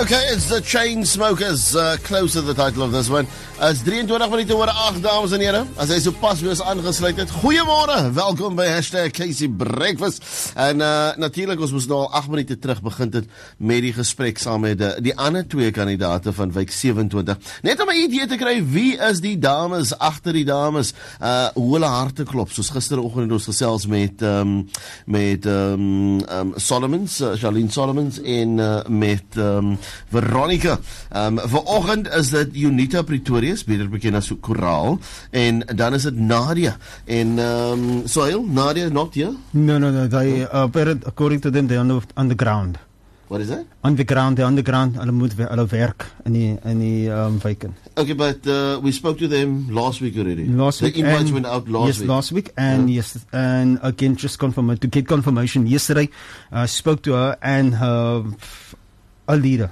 Okay, it's the Chainsmokers, close to the title of this one. It's 23 minute oor 8, dames en heren. As hy so pas weer is aangesluit het. Goeiemorgen, welkom by #Casey Breakfast. En natuurlijk, ons moes nou al 8 minute terug begin het met die gesprek saam met die ander twee kandidaten van week 27. Net om 'n idee te kry, wie is die dames, agter die dames, hoe hulle harte klop. Soos gisteroggend ons gesels met Solomons, Charlene Solomons en met Veronica. Vanoggend is dit Unita Pretorius, beter bekend as Koraal, en dan is dit Nadia. En Soil, Nadia not here? No. They according to them, they're on the ground. What is that? On the ground, hulle moet hulle werk in die wijken. Okay, but we spoke to them last week already. The invites went out last week. Yes, last week, and and again, just to get confirmation. Yesterday, I spoke to her and a leader.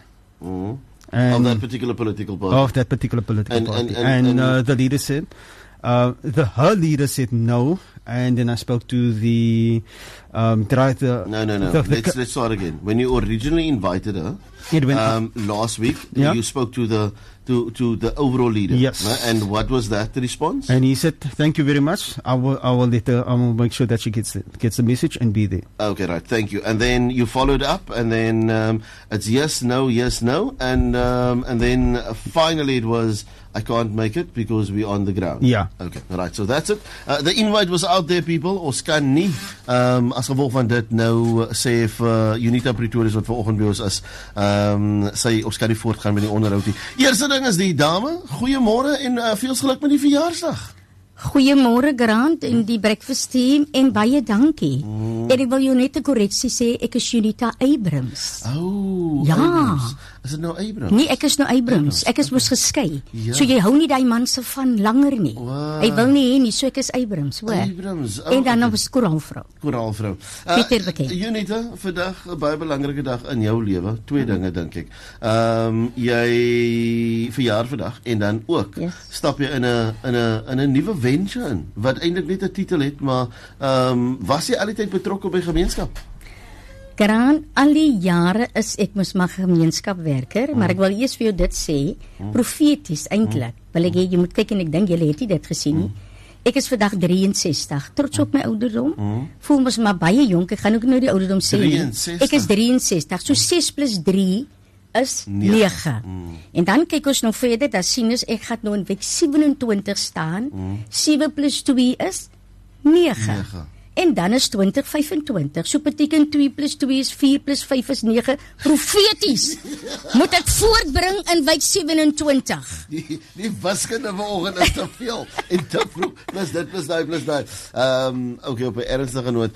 Of that particular political party. Of that particular political party. And the leader said, her leader said no, and then I spoke to the director. No. Let's start again. When you originally invited her, last week, you spoke to the overall leader. Yes. And what was that response? And he said, "Thank you very much. I will make sure that she gets the message and be there." Okay, right. Thank you. And then you followed up, and then it's yes, no, and then finally it was, I can't make it because we're on the ground. Yeah. Okay, right. So that's it. The invite was out there, people. Ons kan nie as gevolg van dit nou sê vir Unita Pretorius wat vanoggend by ons is, sê ons kan nie voortgaan met die onderhoud nie. Eerste ding is die dame. Goeiemôre en veel geluk met die verjaarsdag. Goeiemôre Grant en die breakfast team en baie dankie. En ek wil jou net 'n korreksie sê, ek is Unita Abrams. Oh, ja. Abrams. Is dit nou Abrams? Nee, ek is nou Abrams. Ek is mos geskei. Ja. So jy hou nie daai man se van langer nie. Wow. Hy wil nie hê nie, so ek is Abrams, hoor. Abrams. Oh, en dan was Koraalvrou. Koraalvrou. Peter bekend. Unita, vandag 'n baie belangrike dag in jou lewe. Twee dinge dink ek. Jy verjaar vandag en dan ook stap jy in 'n nuwe venture in wat eintlik net 'n titel het, maar was jy al die tyd betrokke by gemeenskap? Graan, al die jare is ek mos maar gemeenskapwerker, maar ek wil eers vir jou dit sê, profeties eintlik. Wil ek jy moet kyk en ek dink julle het nie dit gesien nie. Ek is vandag 63, trots op my ouderdom. Voel mos maar baie jonk, ek gaan ook nou die ouderdom sê. 63. Ek is 63, so 6 + 3 is 9. En dan kyk ons nou verder, dan sien ons ek gaan nou in week 27 staan. 7 + 2 is 9. En dan is 2025. So beteken 2 + 2 is 4 + 5 is 9. Profeties. Moet ek voortbring in week 27. Die wiskunde vanoggend is te veel. En te vroeg. Plus dit. Okay, op 'n ernstige noot.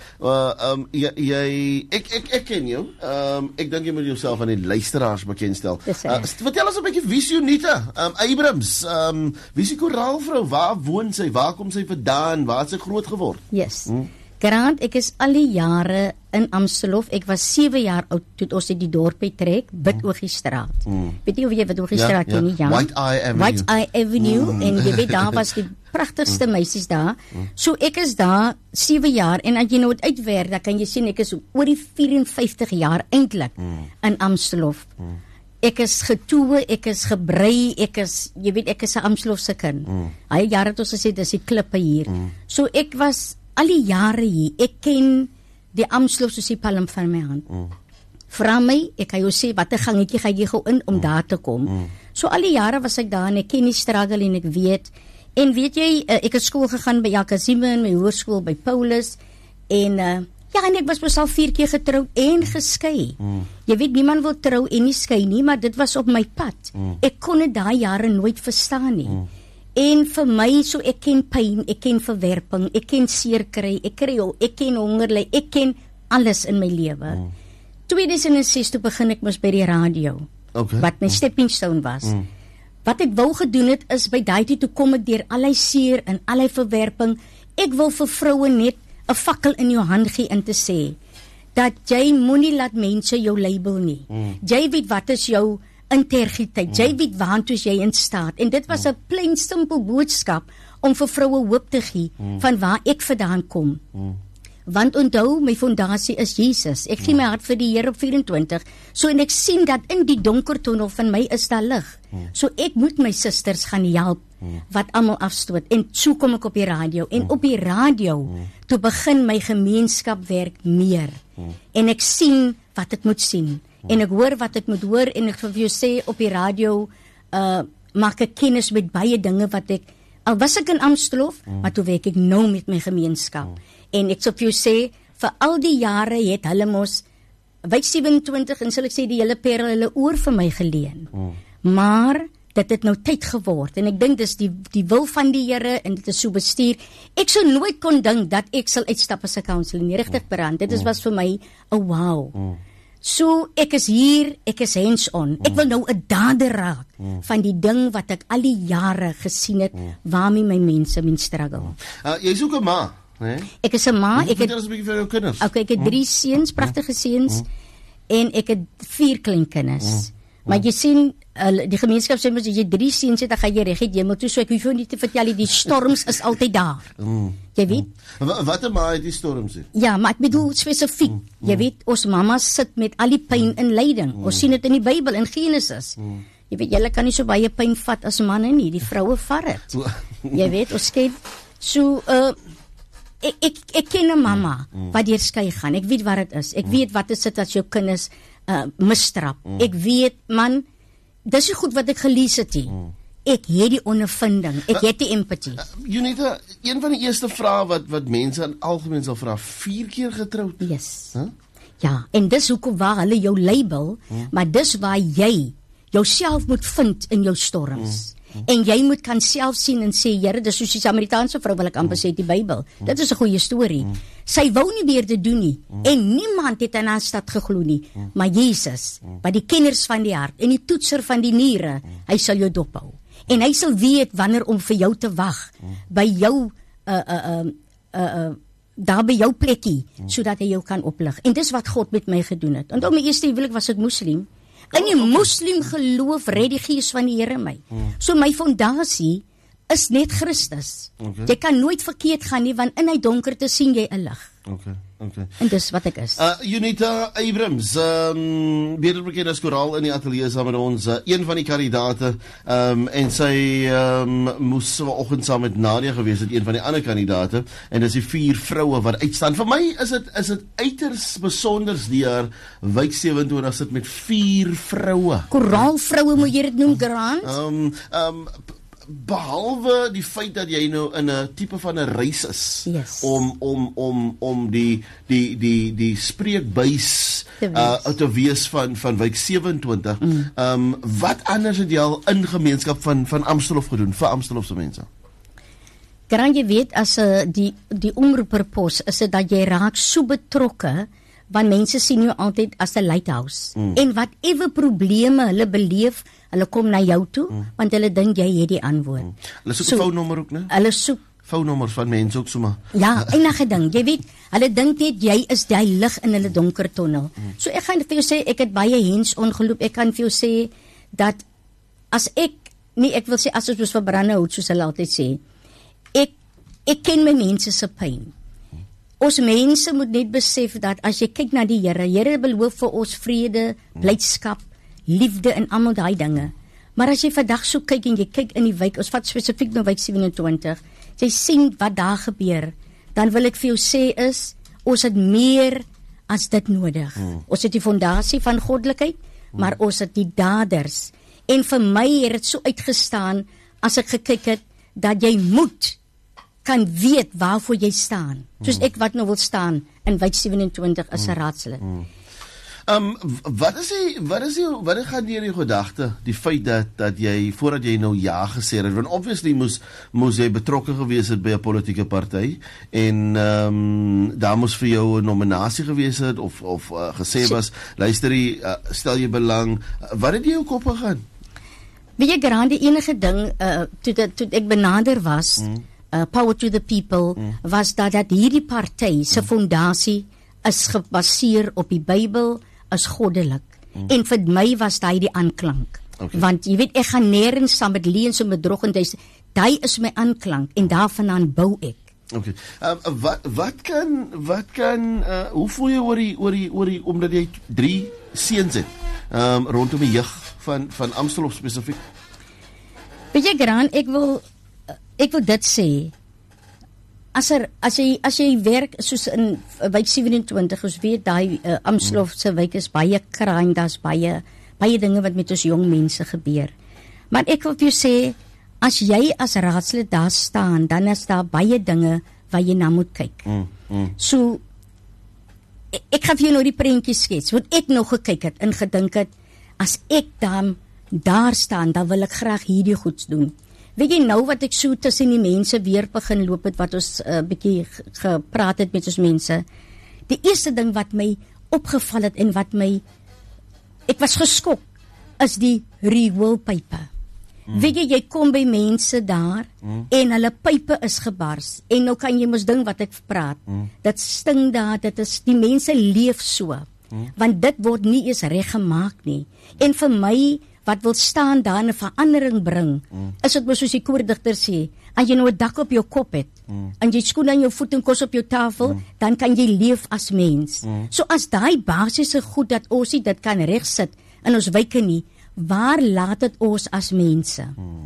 Ek ken jou. Ek dink jy moet jouself aan die luisteraars bekendstel. Vertel ons 'n bietjie wie is Unita Abrams. Wie is die Koraalvrou? Waar woon sy? Waar kom sy vandaan? Waar het sy groot geword? Yes. Grant, ek is al die jare in Amstelhof. Ek was 7 jaar oud toe ons uit die dorp trek, Bidogiestraat. Weet jy of jy Bidogiestraat ken nie? Ja. White Eye Avenue. En jy weet daar was die pragtigste meisies daar. So ek is daar 7 jaar en as jy nou uitwerk, dan kan jy sien ek is oor die 54 jaar eintlik in Amstelhof. Ek is getoe, ek is gebrei, ek is 'n Amstelhofse kind. Hy jare het ons gesê dis die klippe hier. So ek was al die jare hier, ek ken die Amstelhof soos die palm van my hand. Vra my, ek kan jou sê, wat 'n gangetjie gaan jy gou in om daar te kom. So al die jare was ek daar en ek ken die struggle en ek weet. En weet jy, ek het skool gegaan by Jakasieme en my hoërskool by Paulus. En en ek was mos al 4 keer getroud en geskei. Jy weet, niemand wil trou en nie skei nie, maar dit was op my pad. Ek kon dit daai jare nooit verstaan nie. En vir my, so ek ken pyn, ek ken verwerping, ek ken seer kry, ek ken honger ly, ek ken alles in my lewe. 2006 toe begin ek mos by die radio, wat my stepping stone was. Wat ek wou gedoen het, is by daai toe kom ek deur al die seer en al die verwerping. Ek wil vir vroue net 'n fakkel in jou hand gee en te sê, dat jy moenie laat mense jou label nie. Jy weet wat is jou integriteit. Jy weet waartoe jy in staat. En dit was 'n plain simpel boodskap om vir vroue hoop te gee van waar ek vandaan kom. Want onthou, my fondasie is Jesus. Ek gee my hart vir die Here op 24. So en ek sien dat in die donker tunnel van my is daar lig. So ek moet my susters gaan help wat almal afstoot. En so kom ek op die radio. En op die radio, toe begin my gemeenskap werk meer. En ek sien wat ek moet sien. En ek hoor wat ek moet hoor. En ek vir jou sê, op die radio maak ek kennis met baie dinge wat ek, al was ek in Amstelhof, maar toe werk ek nou met my gemeenskap. En ek sal vir jou sê, vir al die jare het hulle mos, Wyk 27, en sal ek sê die hele Parel, hulle oor vir my geleen. Maar, dit het nou tyd geword, en ek dink dis die wil van die Here, en dit is so bestuur. Ek sou nooit kon dink, dat ek sal uitstap as 'n counselor, nie regtig Brand, dit was vir my, wow. So, ek is hier, ek is hands-on, ek wil nou 'n dader raak, van die ding wat ek al die jare gesien het, waarmee my mense struggle. Jy is ook 'n ma, nee? Ek is 'n ma, ek het 3 seuns, pragtige seuns, en ek het 4 kleinkinders. Maar jy sien, die gemeenskap sê mos, as jy 3 seuns het, dan gaan jy reguit hemel toe, so ek hoef jou nie te vertel, die storms is altyd daar. Jy weet? Wat 'n ma het die storms sê? Ja, maar ek bedoel spesifiek. Jy weet, ons mamma sit met al die pyn in lyding. Ons sien dit in die Bybel, in Genesis. Jy weet, julle kan nie so baie pyn vat as manne nie, die vroue vat dit. Jy weet, ons ken, so, ek ken 'n mamma, wat deur skei gaan, ek weet wat dit is, ek weet wat is dit as jou kinders misstrap, ek weet, man, dis die goed wat ek gelees het hier, ek het die ondervinding, ek het die empathie. Junita, een van die eerste vrae wat mense in algemeen sal vra, 4 keer getroud? Yes. Ja, en dis hoekom waar hulle jou label, maar dis waar jy jouself moet vind in jou storms. En jy moet kan self sien en sê, Here, dis soos die Samaritaanse vrou, wil ek amper sê, die Bybel. Dit is 'n goeie storie. Sy wou nie meer dit doen nie, en niemand het aan haar stad geglo nie, maar Jesus, wat die kenners van die hart, en die toetser van die niere, hy sal jou dophou. En hy sal weet wanneer om vir jou te wag, by jou, daar by jou plekkie, sodat hy jou kan oplig. En dis wat God met my gedoen het. Onthou, my eerste huwelik was ek moslim. In die moslim geloof red die Gees van die Here my. So my fondasie is net Christus. Jy kan nooit verkeerd gaan nie, want in hy donkerte sien jy 'n lig. En dis wat ek is. Junita Abrams, beter bekend as Koraal in die ateljee saam met ons, een van die kandidate, en sy moes vanoggend saam met Nadia gewees het, een van die ander kandidate, en dis die 4 vroue wat uitstaan. Vir my is dit uiters besonders die jaar Wyk 27 sit met 4 vroue. Koraal vroue moet jy dit noem, Grant? Behalwe die feit dat jy nou in 'n tipe van 'n reis is, yes, om die spreekbuis te wees van Wyk 27, wat anders het jy al in gemeenskap van Amstelhof gedoen, vir Amstelhof se mense? Grant, jy weet, as die omroeperpos, is dit dat jy raak so betrokke, want mense sien jou altyd as 'n lighthouse. En whatever probleme hulle beleef, hulle kom na jou toe, want hulle dink jy het die antwoord. Hulle soek 'n foonnommer ook, né? Hulle soek foonnommers van mense ook sommer. Ja, enige ding. Jy weet, hulle dink net jy is die lig in hulle donker tunnel. So ek gaan vir jou sê, ek het baie hands-on geloop. Ek kan vir jou sê dat as ek wil sê as ons verbrande hout, soos hulle altyd sê, ek ken my mense se pyn. Ons mense moet net besef dat as jy kyk na die Here beloof vir ons vrede, blydskap, liefde en almal daai dinge. Maar as jy vandag so kyk en jy kyk in die wijk, ons vat spesifiek nou Wyk 27, jy sien wat daar gebeur, dan wil ek vir jou sê is, ons het meer as dit nodig. Ons het die fondasie van goddelikheid, maar ons het die daders. En vir my het dit so uitgestaan, as ek gekyk het, dat jy moet kan weet waarvoor jy staan. Soos ek wat nou wil staan in Wyk 27 as 'n raadslid. Wat gaan deur jou gedagte, die feit dat jy, voordat jy nou ja gesê het, want obviously moes jy betrokke gewees het by 'n politieke party, en daar moes vir jou 'n nominasie gewees het, of gesê was, luister jy, stel jy belang, wat het jy jou kop gegaan? Weet jy, Grant, die enige ding, toe ek benader was, Power to the People, was dat hierdie party se fondasie is gebaseer op die Bybel, is goddelik. En vir my was daai die aanklank. Want jy weet, ek gaan nêrens saam met leuns en bedrog, en daai is my aanklank, en daarvandaan bou ek. Okay. Wat kan hoe voel jy oor die omdat jy 3 seuns het rondom die jeug van Amstelhof spesifiek? Weet jy Grant, ek wil dit sê. As jy werk soos in wijk 27, ons weet daai Amstelhof se wijk is baie crime, daar's baie dinge wat met ons jong mense gebeur. Maar ek wil vir jou sê, as jy as raadslid daar staan, dan is daar baie dinge waar jy na moet kyk. So, ek gaan vir jou nou die prentjie skets, wat ek nog gekyk het en gedink het, as ek dan daar staan, dan wil ek graag hierdie goeds doen. Weet jy nou wat ek so tussen die mense weer begin loop het, wat ons bietjie gepraat het met ons mense, die eerste ding wat my opgeval het en wat ek was geskok, is die rioolpype. Weet jy kom by mense daar en hulle pype is gebars en nou kan jy mos ding wat ek praat. Dit sting daar, die mense leef so. Want dit word nie eens reg gemaak nie. En vir my wat wil staan daar en 'n verandering bring, is dit mos soos die koordigter sê, as jy nou 'n dak op jou kop het en jy skoene aan jou voet en kos op jou tafel, dan kan jy leef as mens. So as daai basiese goed dat ons dit kan regsit in ons wyke nie, waar laat dit ons as mense?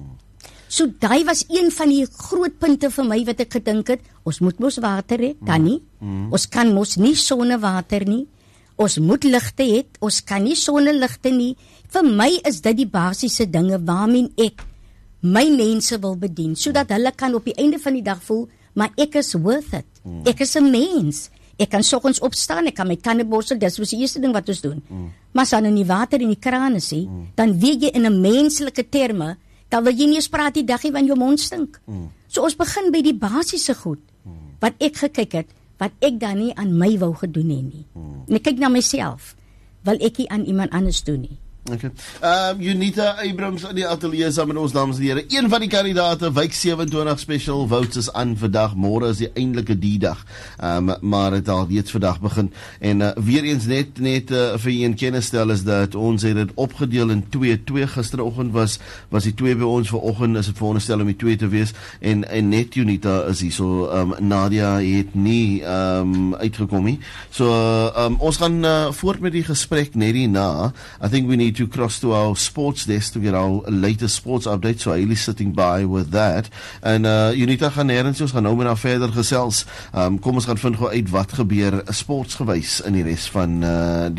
So daai was een van die groot punte vir my wat ek gedink het, ons moet mos water hê, kan nie? Ons kan mos nie sonnewater nie. Ons moet ligte hê, ons kan nie sonneligte nie. Vir my is dit die basiese dinge waarmee ek my mense wil bedien, sodat hulle kan op die einde van die dag voel, maar ek is worth it. Ek is 'n mens. Ek kan soggens opstaan, ek kan my tande borsel, dis was die eerste ding wat ons doen. Maar as dan nie water in die kraan is, dan weet jy in 'n menslike terme, dan wil jy nie eens praat die daggie van jou mond stink. So ons begin by die basiese goed, wat ek gekyk het, wat ek dan nie aan my wou gedoen hê nie. En ek kyk na myself, wil ek nie aan iemand anders doen nie. Okay. Unita Abrams in die ateljee saam met ons, dames en here. Een van die kandidaate, wijk 27 special votes is aan vandag. Môre is die eindelike die dag. Maar het al reeds vandag begin. En weer eens net vir jy in kennis stel is dat ons het dit opgedeel in 2. Gisteroggend was die 2 by ons, vanoggend is dit veronderstel om die 2 te wees. En net Unita is hier. So Nadia het nie uitgekom nie. So ons gaan voort met die gesprek net hierna. I think we need to cross to our sports desk to get our latest sports update, so Hailey's sitting by with that. En Unita gaan nêrens, ons gaan nou met haar verder gesels. Kom ons gaan vind gou uit wat gebeur sportsgewys in die res van